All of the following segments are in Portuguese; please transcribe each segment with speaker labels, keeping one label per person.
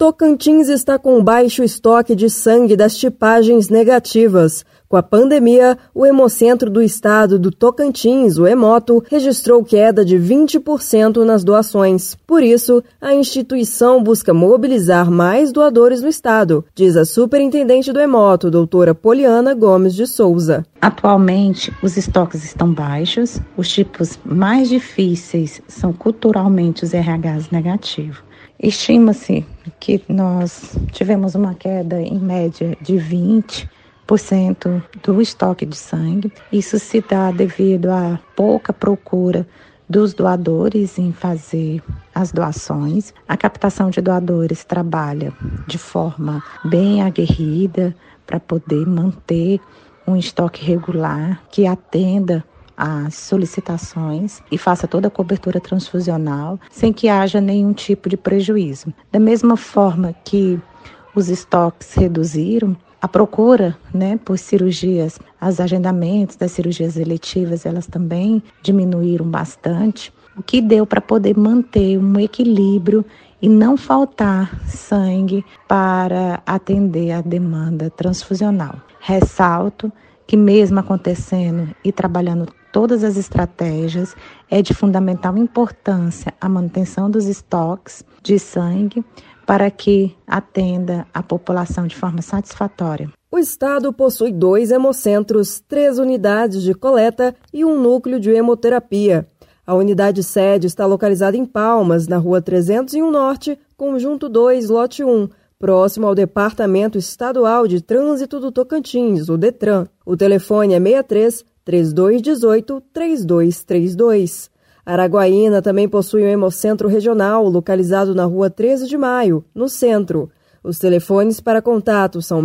Speaker 1: Tocantins está com baixo estoque de sangue das tipagens negativas. Com a pandemia, o Hemocentro do Estado do Tocantins, o Hemoto, registrou queda de 20% nas doações. Por isso, a instituição busca mobilizar mais doadores no estado, diz a superintendente do Hemoto, doutora Poliana Gomes de Souza.
Speaker 2: Atualmente, os estoques estão baixos. Os tipos mais difíceis são culturalmente os RHs negativos. Estima-se que nós tivemos uma queda em média de 20% do estoque de sangue. Isso se dá devido à pouca procura dos doadores em fazer as doações. A captação de doadores trabalha de forma bem aguerrida para poder manter um estoque regular que atenda as solicitações e faça toda a cobertura transfusional sem que haja nenhum tipo de prejuízo. Da mesma forma que os estoques reduziram, a procura, por cirurgias, os agendamentos das cirurgias eletivas, elas também diminuíram bastante, o que deu para poder manter um equilíbrio e não faltar sangue para atender a demanda transfusional. Ressalto que mesmo acontecendo e trabalhando todas as estratégias, é de fundamental importância a manutenção dos estoques de sangue para que atenda a população de forma satisfatória.
Speaker 1: O estado possui 2 hemocentros, 3 unidades de coleta e um núcleo de hemoterapia. A unidade sede está localizada em Palmas, na Rua 301 Norte, Conjunto 2, Lote 1, próximo ao Departamento Estadual de Trânsito do Tocantins, o DETRAN. O telefone é 63-3218-3232. Araguaína também possui um hemocentro regional, localizado na Rua 13 de Maio, no centro. Os telefones para contato são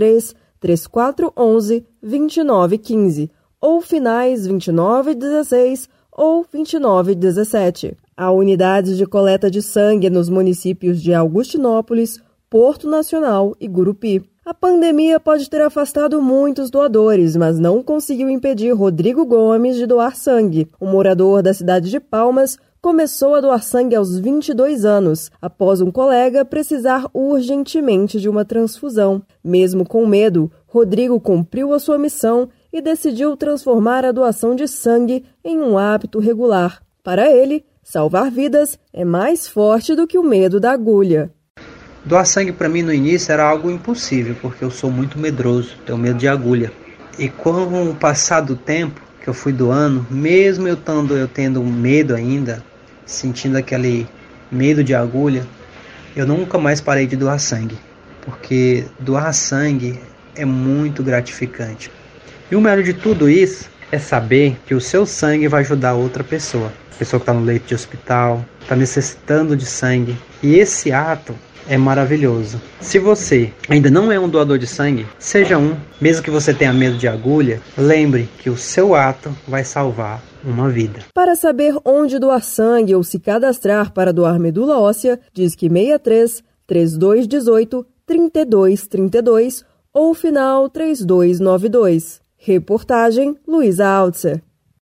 Speaker 1: 63-3411-2915, ou finais 2916 ou 2917. Há unidades de coleta de sangue nos municípios de Augustinópolis, Porto Nacional e Gurupi. A pandemia pode ter afastado muitos doadores, mas não conseguiu impedir Rodrigo Gomes de doar sangue. O morador da cidade de Palmas começou a doar sangue aos 22 anos, após um colega precisar urgentemente de uma transfusão. Mesmo com medo, Rodrigo cumpriu a sua missão e decidiu transformar a doação de sangue em um hábito regular. Para ele, salvar vidas é mais forte do que o medo da agulha.
Speaker 3: Doar sangue para mim no início era algo impossível, porque eu sou muito medroso, tenho medo de agulha. E com o passar do tempo que eu fui doando, mesmo eu tendo medo ainda, sentindo aquele medo de agulha, eu nunca mais parei de doar sangue, porque doar sangue é muito gratificante. E o melhor de tudo isso é saber que o seu sangue vai ajudar outra pessoa. A pessoa que está no leito de hospital, está necessitando de sangue. E esse ato é maravilhoso. Se você ainda não é um doador de sangue, seja um. Mesmo que você tenha medo de agulha, lembre que o seu ato vai salvar uma vida.
Speaker 1: Para saber onde doar sangue ou se cadastrar para doar medula óssea, diz que 63-3218-3232 ou final 3292. Reportagem Luísa Altzer.